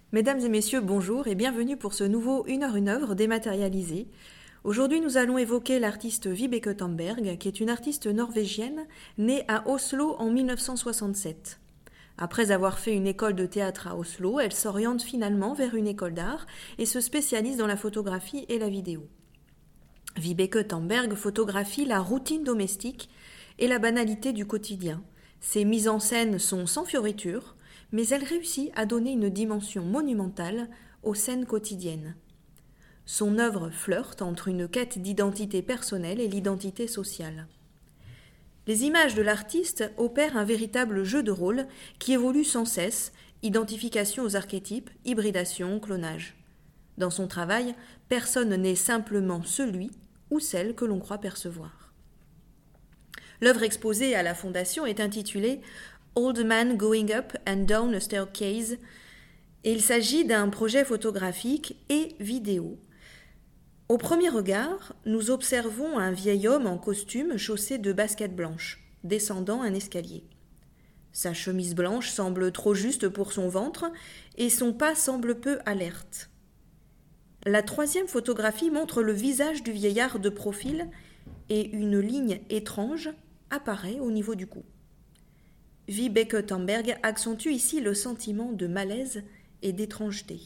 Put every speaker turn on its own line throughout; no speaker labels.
Mesdames et messieurs, bonjour et bienvenue pour ce nouveau 1 heure une œuvre dématérialisé. Aujourd'hui, nous allons évoquer l'artiste Vibeke Thomberg, qui est une artiste norvégienne née à Oslo en 1967. Après avoir fait une école de théâtre à Oslo, elle s'oriente finalement vers une école d'art et se spécialise dans la photographie et la vidéo. Vibeke Thomberg photographie la routine domestique et la banalité du quotidien. Ses mises en scène sont sans fioritures, mais elle réussit à donner une dimension monumentale aux scènes quotidiennes. Son œuvre flirte entre une quête d'identité personnelle et l'identité sociale. Les images de l'artiste opèrent un véritable jeu de rôle qui évolue sans cesse, identification aux archétypes, hybridation, clonage. Dans son travail, personne n'est simplement celui ou celle que l'on croit percevoir. L'œuvre exposée à la Fondation est intitulée Old Man Going Up and Down a Staircase, et il s'agit d'un projet photographique et vidéo. Au premier regard, nous observons un vieil homme en costume chaussé de baskets blanches, descendant un escalier. Sa chemise blanche semble trop juste pour son ventre et son pas semble peu alerte. La troisième photographie montre le visage du vieillard de profil et une ligne étrange apparaît au niveau du cou. Vibeke Thomberg accentue ici le sentiment de malaise et d'étrangeté.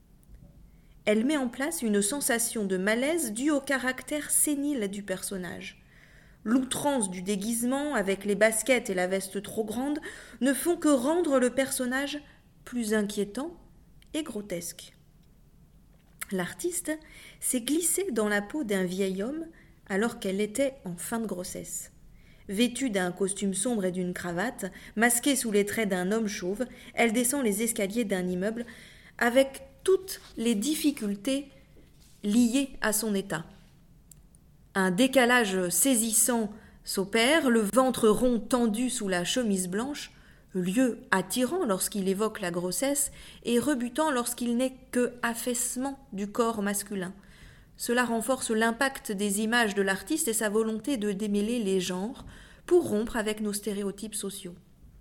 Elle met en place une sensation de malaise due au caractère sénile du personnage. L'outrance du déguisement, avec les baskets et la veste trop grande, ne font que rendre le personnage plus inquiétant et grotesque. L'artiste s'est glissée dans la peau d'un vieil homme alors qu'elle était en fin de grossesse. Vêtue d'un costume sombre et d'une cravate, masquée sous les traits d'un homme chauve, elle descend les escaliers d'un immeuble avec toutes les difficultés liées à son état. Un décalage saisissant s'opère, le ventre rond tendu sous la chemise blanche, lieu attirant lorsqu'il évoque la grossesse et rebutant lorsqu'il n'est que affaissement du corps masculin. Cela renforce l'impact des images de l'artiste et sa volonté de démêler les genres pour rompre avec nos stéréotypes sociaux.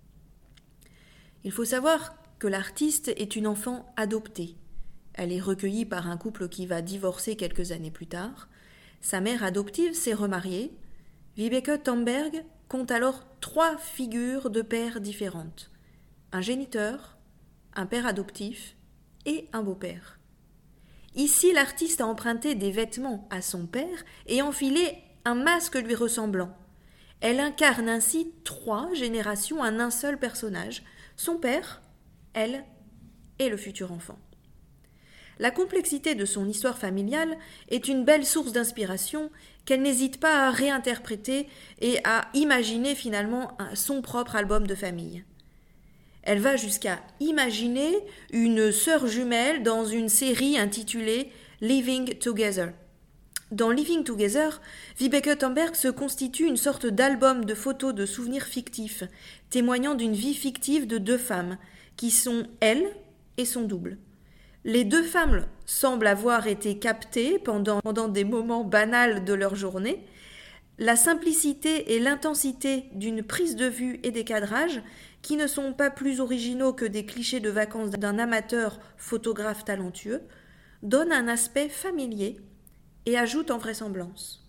Il faut savoir que l'artiste est une enfant adoptée. Elle est recueillie par un couple qui va divorcer quelques années plus tard. Sa mère adoptive s'est remariée. Vibeke Thomberg compte alors 3 figures de pères différentes. Un géniteur, un père adoptif et un beau-père. Ici, l'artiste a emprunté des vêtements à son père et enfilé un masque lui ressemblant. Elle incarne ainsi 3 générations en un seul personnage, son père, elle et le futur enfant. La complexité de son histoire familiale est une belle source d'inspiration qu'elle n'hésite pas à réinterpréter et à imaginer finalement son propre album de famille. Elle va jusqu'à imaginer une sœur jumelle dans une série intitulée Living Together. Dans Living Together, Vibeke Thomberg se constitue une sorte d'album de photos de souvenirs fictifs, témoignant d'une vie fictive de 2 femmes, qui sont elle et son double. Les 2 femmes semblent avoir été captées pendant des moments banals de leur journée. La simplicité et l'intensité d'une prise de vue et des cadrages, qui ne sont pas plus originaux que des clichés de vacances d'un amateur photographe talentueux, donnent un aspect familier et ajoutent en vraisemblance.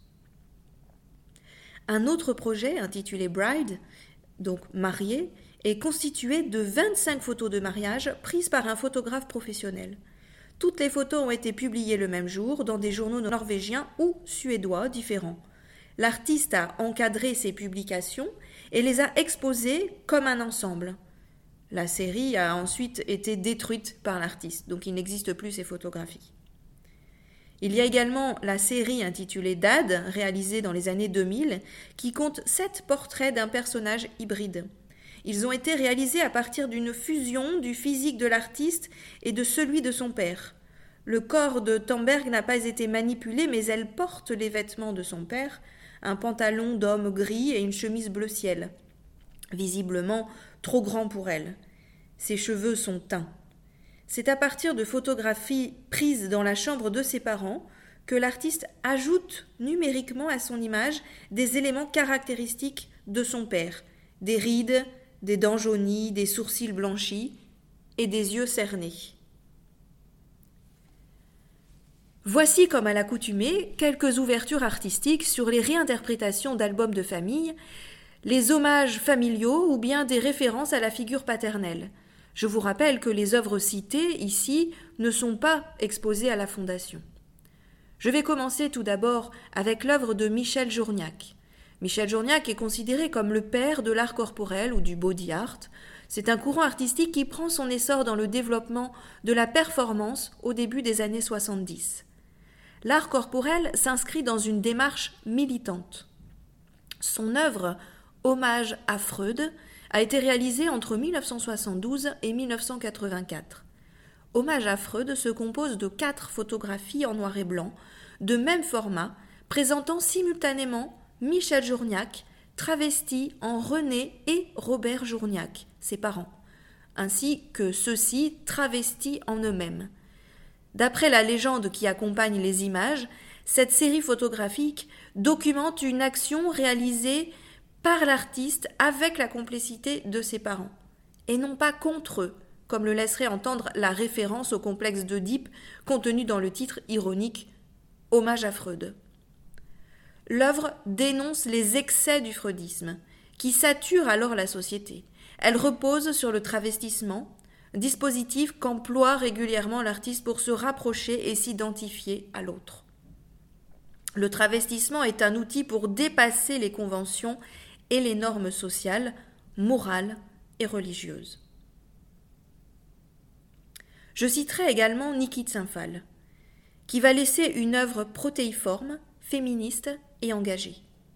Un autre projet, intitulé Bride, donc mariée, est constitué de 25 photos de mariage prises par un photographe professionnel. Toutes les photos ont été publiées le même jour dans des journaux norvégiens ou suédois différents. L'artiste a encadré ces publications et les a exposées comme un ensemble. La série a ensuite été détruite par l'artiste, donc il n'existe plus ces photographies. Il y a également la série intitulée Dad, réalisée dans les années 2000, qui compte 7 portraits d'un personnage hybride. Ils ont été réalisés à partir d'une fusion du physique de l'artiste et de celui de son père. Le corps de Thomberg n'a pas été manipulé, mais elle porte les vêtements de son père, un pantalon d'homme gris et une chemise bleu ciel, visiblement trop grand pour elle. Ses cheveux sont teints. C'est à partir de photographies prises dans la chambre de ses parents que l'artiste ajoute numériquement à son image des éléments caractéristiques de son père, des rides, des dents jaunies, des sourcils blanchis et des yeux cernés. Voici, comme à l'accoutumée, quelques ouvertures artistiques sur les réinterprétations d'albums de famille, les hommages familiaux ou bien des références à la figure paternelle. Je vous rappelle que les œuvres citées ici ne sont pas exposées à la Fondation. Je vais commencer tout d'abord avec l'œuvre de Michel Journiac. Michel Journiac est considéré comme le père de l'art corporel ou du body art. C'est un courant artistique qui prend son essor dans le développement de la performance au début des années 70. L'art corporel s'inscrit dans une démarche militante. Son œuvre Hommage à Freud a été réalisée entre 1972 et 1984. Hommage à Freud se compose de 4 photographies en noir et blanc, de même format, présentant simultanément Michel Journiac, travesti en René et Robert Journiac, ses parents, ainsi que ceux-ci travestis en eux-mêmes. D'après la légende qui accompagne les images, cette série photographique documente une action réalisée par l'artiste avec la complicité de ses parents, et non pas contre eux, comme le laisserait entendre la référence au complexe d'Oedipe contenu dans le titre ironique « Hommage à Freud ». L'œuvre dénonce les excès du freudisme, qui sature alors la société. Elle repose sur le travestissement, dispositif qu'emploie régulièrement l'artiste pour se rapprocher et s'identifier à l'autre. Le travestissement est un outil pour dépasser les conventions et les normes sociales, morales et religieuses. Je citerai également Niki Tsinphal, qui va laisser une œuvre protéiforme, féministe et engagée.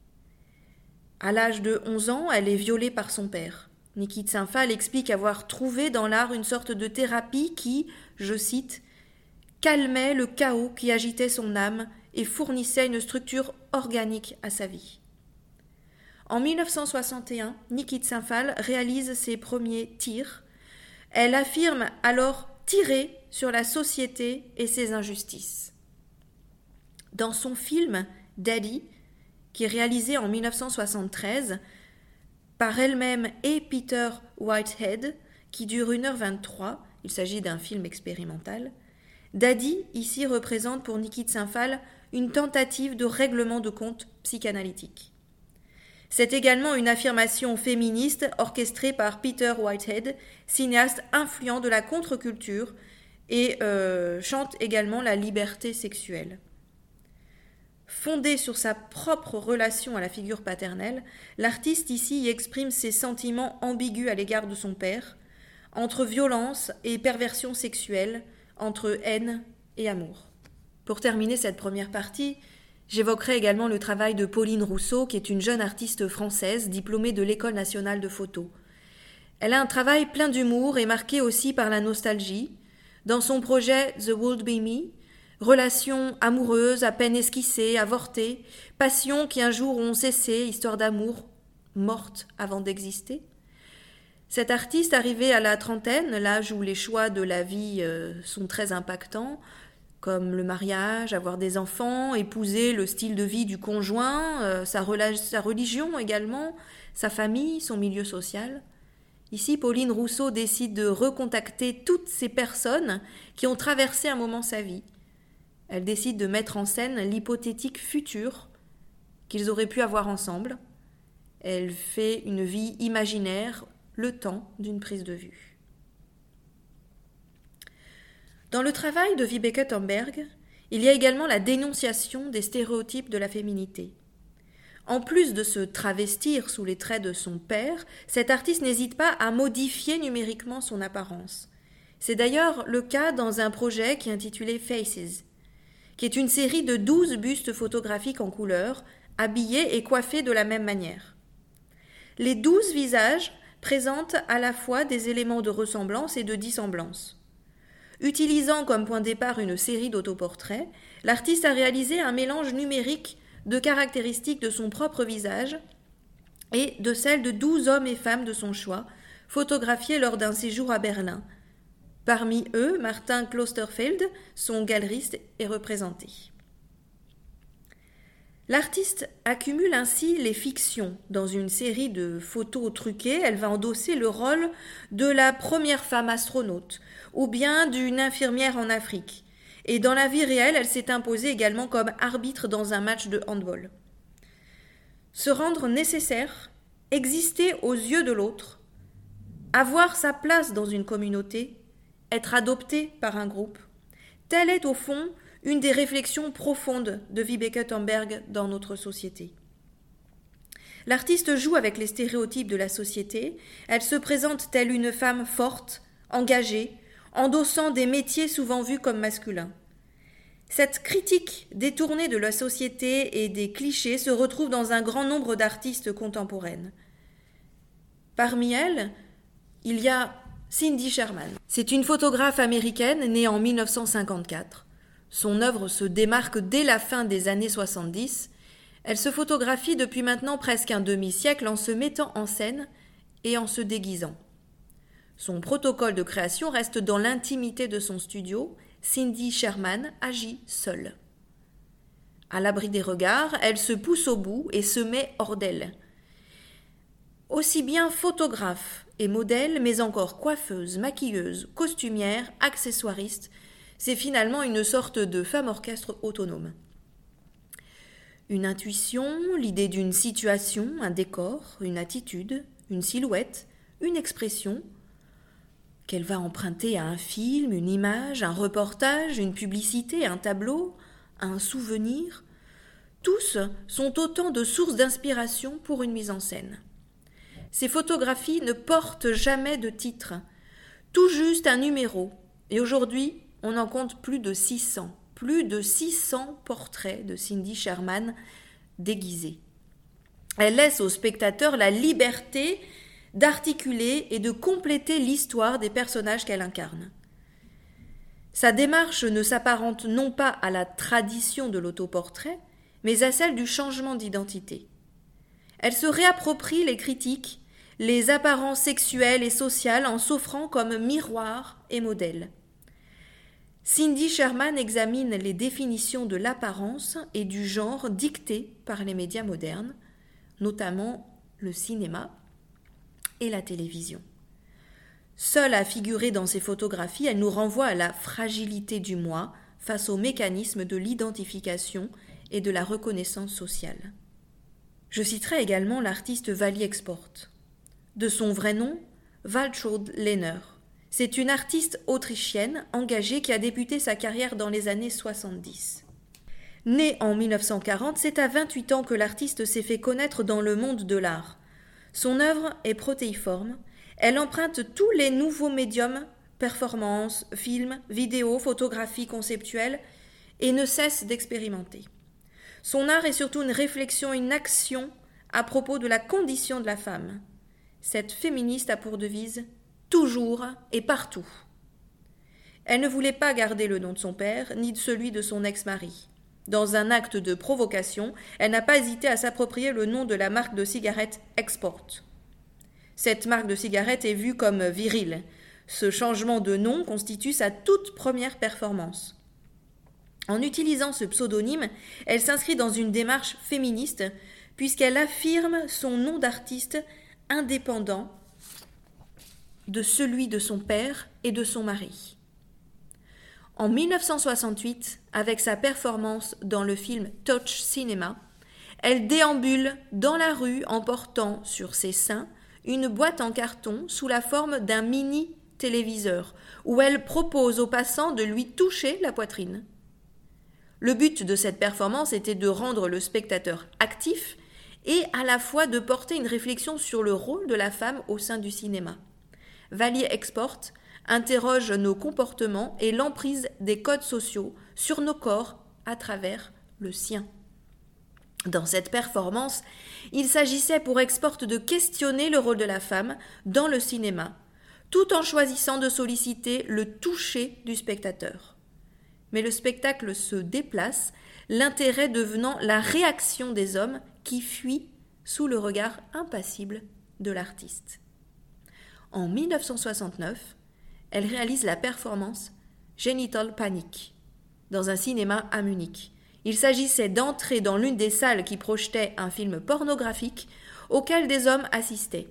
À l'âge de 11 ans, elle est violée par son père. Niki Tsinphal explique avoir trouvé dans l'art une sorte de thérapie qui, je cite, « calmait le chaos qui agitait son âme et fournissait une structure organique à sa vie ». En 1961, Niki Tsinphal réalise ses premiers tirs. Elle affirme alors tirer sur la société et ses injustices. Dans son film « Daddy », qui est réalisé en 1973, par elle-même et Peter Whitehead, qui dure 1h23, il s'agit d'un film expérimental. Daddy, ici, représente pour Niki Tsinphal une tentative de règlement de compte psychanalytique. C'est également une affirmation féministe orchestrée par Peter Whitehead, cinéaste influent de la contre-culture, et chante également la liberté sexuelle. Fondée sur sa propre relation à la figure paternelle, l'artiste ici y exprime ses sentiments ambigus à l'égard de son père, entre violence et perversion sexuelle, entre haine et amour. Pour terminer cette première partie, j'évoquerai également le travail de Pauline Rousseau, qui est une jeune artiste française diplômée de l'École nationale de photo. Elle a un travail plein d'humour et marqué aussi par la nostalgie. Dans son projet The Would Be Me, relations amoureuses à peine esquissées, avortées, passions qui un jour ont cessé, histoire d'amour morte avant d'exister. Cette artiste, arrivée à la trentaine, l'âge où les choix de la vie sont très impactants, comme le mariage, avoir des enfants, épouser le style de vie du conjoint, sa religion également, sa famille, son milieu social. Ici, Pauline Rousseau décide de recontacter toutes ces personnes qui ont traversé un moment sa vie. Elle décide de mettre en scène l'hypothétique futur qu'ils auraient pu avoir ensemble. Elle fait une vie imaginaire, le temps d'une prise de vue. Dans le travail de Vibeke Thomberg, il y a également la dénonciation des stéréotypes de la féminité. En plus de se travestir sous les traits de son père, cet artiste n'hésite pas à modifier numériquement son apparence. C'est d'ailleurs le cas dans un projet qui est intitulé Faces, qui est une série de 12 bustes photographiques en couleur, habillés et coiffés de la même manière. Les 12 visages présentent à la fois des éléments de ressemblance et de dissemblance. Utilisant comme point de départ une série d'autoportraits, l'artiste a réalisé un mélange numérique de caractéristiques de son propre visage et de celles de 12 hommes et femmes de son choix, photographiés lors d'un séjour à Berlin. Parmi eux, Martin Klosterfeld, son galeriste, est représenté. L'artiste accumule ainsi les fictions. Dans une série de photos truquées, elle va endosser le rôle de la première femme astronaute, ou bien d'une infirmière en Afrique. Et dans la vie réelle, elle s'est imposée également comme arbitre dans un match de handball. Se rendre nécessaire, exister aux yeux de l'autre, avoir sa place dans une communauté, être adopté par un groupe, telle est au fond une des réflexions profondes de Vibeke Thomberg dans notre société. L'artiste joue avec les stéréotypes de la société, elle se présente telle une femme forte, engagée, endossant des métiers souvent vus comme masculins. Cette critique détournée de la société et des clichés se retrouve dans un grand nombre d'artistes contemporaines. Parmi elles, il y a Cindy Sherman. C'est une photographe américaine née en 1954. Son œuvre se démarque dès la fin des années 70. Elle se photographie depuis maintenant presque un demi-siècle en se mettant en scène et en se déguisant. Son protocole de création reste dans l'intimité de son studio. Cindy Sherman agit seule. À l'abri des regards, elle se pousse au bout et se met hors d'elle. Aussi bien photographe et modèle, mais encore coiffeuse, maquilleuse, costumière, accessoiriste, c'est finalement une sorte de femme orchestre autonome. Une intuition, l'idée d'une situation, un décor, une attitude, une silhouette, une expression, qu'elle va emprunter à un film, une image, un reportage, une publicité, un tableau, un souvenir. Tous sont autant de sources d'inspiration pour une mise en scène. Ces photographies ne portent jamais de titre, tout juste un numéro. Et aujourd'hui, on en compte plus de 600 portraits de Cindy Sherman déguisés. Elle laisse au spectateur la liberté d'articuler et de compléter l'histoire des personnages qu'elle incarne. Sa démarche ne s'apparente non pas à la tradition de l'autoportrait, mais à celle du changement d'identité. Elle se réapproprie les critiques, les apparences sexuelles et sociales en s'offrant comme miroir et modèle. Cindy Sherman examine les définitions de l'apparence et du genre dictées par les médias modernes, notamment le cinéma et la télévision. Seule à figurer dans ses photographies, elle nous renvoie à la fragilité du moi face aux mécanismes de l'identification et de la reconnaissance sociale. Je citerai également l'artiste Vali Export. De son vrai nom, Waltraud Lehner. C'est une artiste autrichienne engagée qui a débuté sa carrière dans les années 70. Née en 1940, c'est à 28 ans que l'artiste s'est fait connaître dans le monde de l'art. Son œuvre est protéiforme, elle emprunte tous les nouveaux médiums, performances, films, vidéos, photographies conceptuelles, et ne cesse d'expérimenter. Son art est surtout une réflexion, une action à propos de la condition de la femme. Cette féministe a pour devise « toujours et partout ». Elle ne voulait pas garder le nom de son père, ni de celui de son ex-mari. Dans un acte de provocation, elle n'a pas hésité à s'approprier le nom de la marque de cigarettes Export. Cette marque de cigarettes est vue comme virile. Ce changement de nom constitue sa toute première performance. En utilisant ce pseudonyme, elle s'inscrit dans une démarche féministe puisqu'elle affirme son nom d'artiste indépendant de celui de son père et de son mari. En 1968, avec sa performance dans le film Touch Cinema, elle déambule dans la rue en portant sur ses seins une boîte en carton sous la forme d'un mini-téléviseur, où elle propose aux passants de lui toucher la poitrine. Le but de cette performance était de rendre le spectateur actif et à la fois de porter une réflexion sur le rôle de la femme au sein du cinéma. Vali Export interroge nos comportements et l'emprise des codes sociaux sur nos corps à travers le sien. Dans cette performance, il s'agissait pour Export de questionner le rôle de la femme dans le cinéma, tout en choisissant de solliciter le toucher du spectateur. Mais le spectacle se déplace, l'intérêt devenant la réaction des hommes qui fuient sous le regard impassible de l'artiste. En 1969, elle réalise la performance Genital Panic dans un cinéma à Munich. Il s'agissait d'entrer dans l'une des salles qui projetait un film pornographique auquel des hommes assistaient.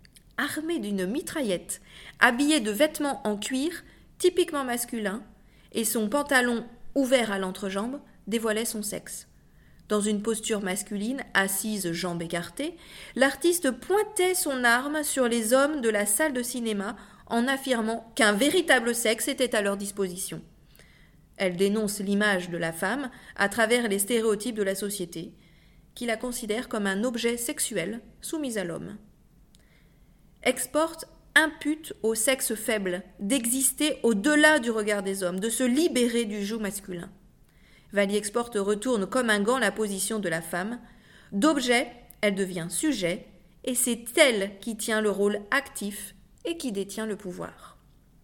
Armée d'une mitraillette, habillée de vêtements en cuir typiquement masculins, et son pantalon ouvert à l'entrejambe dévoilait son sexe. Dans une posture masculine, assise jambes écartées, l'artiste pointait son arme sur les hommes de la salle de cinéma en affirmant qu'un véritable sexe était à leur disposition. Elle dénonce l'image de la femme à travers les stéréotypes de la société, qui la considère comme un objet sexuel soumis à l'homme. Export impute au sexe faible d'exister au-delà du regard des hommes, de se libérer du joug masculin. Valley-Export retourne comme un gant la position de la femme. D'objet, elle devient sujet, et c'est elle qui tient le rôle actif et qui détient le pouvoir.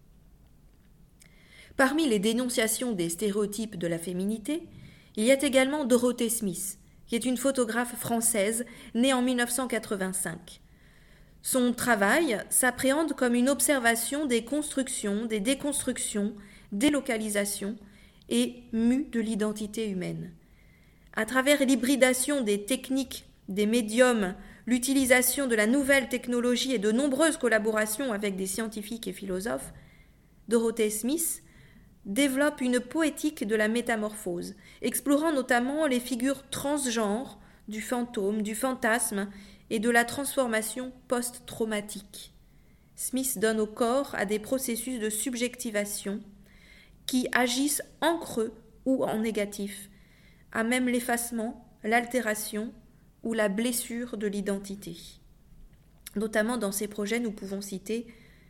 Parmi les dénonciations des stéréotypes de la féminité, il y a également Dorothée Smith, qui est une photographe française née en 1985. Son travail s'appréhende comme une observation des constructions, des déconstructions, des localisations et mue de l'identité humaine. À travers l'hybridation des techniques, des médiums, l'utilisation de la nouvelle technologie et de nombreuses collaborations avec des scientifiques et philosophes, Dorothée Smith développe une poétique de la métamorphose, explorant notamment les figures transgenres du fantôme, du fantasme et de la transformation post-traumatique. Smith donne au corps à des processus de subjectivation qui agissent en creux ou en négatif, à même l'effacement, l'altération ou la blessure de l'identité. Notamment dans ces projets, nous pouvons citer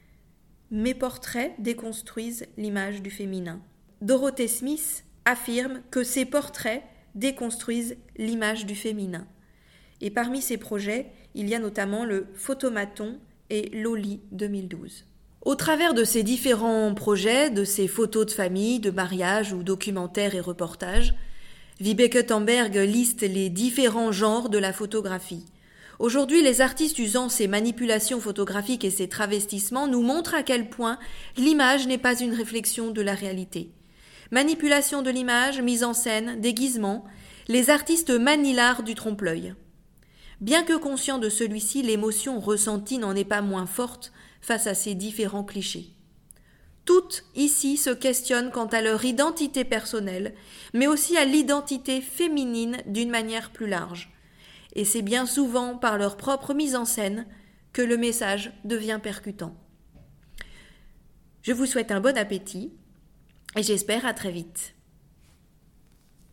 « Mes portraits déconstruisent l'image du féminin ». Dorothée Smith affirme que ses portraits déconstruisent l'image du féminin. Et parmi ces projets, il y a notamment le Photomaton et Loli 2012. Au travers de ces différents projets, de ces photos de famille, de mariage ou documentaires et reportages, Vibeke Thomberg liste les différents genres de la photographie. Aujourd'hui, les artistes usant ces manipulations photographiques et ces travestissements nous montrent à quel point l'image n'est pas une réflexion de la réalité. Manipulation de l'image, mise en scène, déguisement, les artistes manient l'art du trompe-l'œil. Bien que conscient de celui-ci, l'émotion ressentie n'en est pas moins forte face à ces différents clichés. Toutes ici se questionnent quant à leur identité personnelle, mais aussi à l'identité féminine d'une manière plus large. Et c'est bien souvent par leur propre mise en scène que le message devient percutant. Je vous souhaite un bon appétit et j'espère à très vite.